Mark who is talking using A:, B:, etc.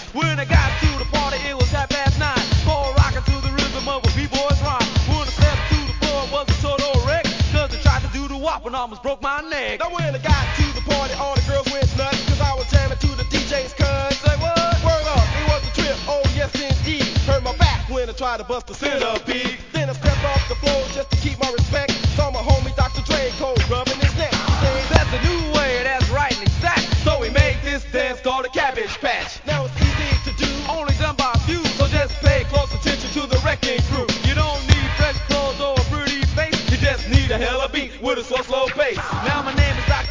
A: When I got to the party, it was 9:30. Ball rocking to the rhythm of a b-boy's rhyme. When I stepped to the floor, it was a total wreck. Cause they tried to do the wop and almost broke my neck.
B: Now when I got to the party, all the girls went nuts. Cause I was jamming to the DJ's cut.
A: Say what?
B: Word up, it was a trip, oh yes indeed. Hurt my back when I tried to bust the centipede. Then I stepped off the floor just to keep my respect. Saw my homie Dr. Dre cold rubbing his neck. He said,
A: That's a new way, that's right and exact. So we made this dance called a Cabbage Patch.
B: now it's easy to do.
A: Only done by a few, so just pay close attention to the wrecking crew. You don't need fresh clothes or a pretty face, you just need a hella beat with a slow pace. Now my name is Dr.